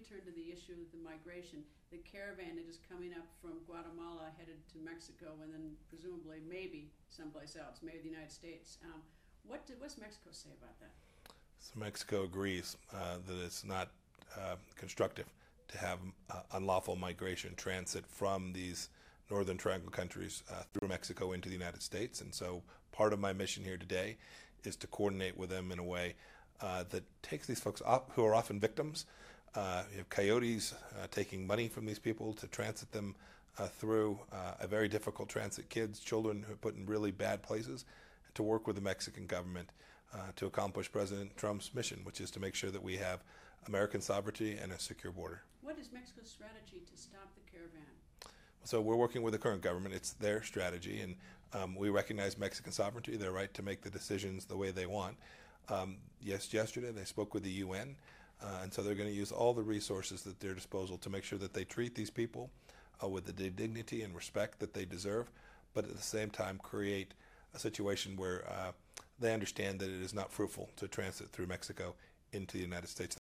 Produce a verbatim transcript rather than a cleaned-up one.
turn to the issue of the migration, the caravan that is coming up from Guatemala headed to Mexico and then presumably maybe someplace else, maybe the United States. Um, what did, what's Mexico say about that? So Mexico agrees uh, that it's not uh, constructive to have uh, unlawful migration transit from these Northern Triangle countries uh, through Mexico into the United States. And so part of my mission here today is to coordinate with them in a way uh, that takes these folks up who are often victims. Uh, you have coyotes uh, taking money from these people to transit them uh, through uh, a very difficult transit, kids, children who are put in really bad places, to work with the Mexican government uh, to accomplish President Trump's mission, which is to make sure that we have American sovereignty and a secure border. What is Mexico's strategy to stop the caravan? So we're working with the current government. It's their strategy, and um, we recognize Mexican sovereignty, their right to make the decisions the way they want. Um, yes, yesterday they spoke with the U N, uh, and so they're going to use all the resources at their disposal to make sure that they treat these people uh, with the dignity and respect that they deserve, but at the same time create a situation where uh, they understand that it is not fruitful to transit through Mexico into the United States.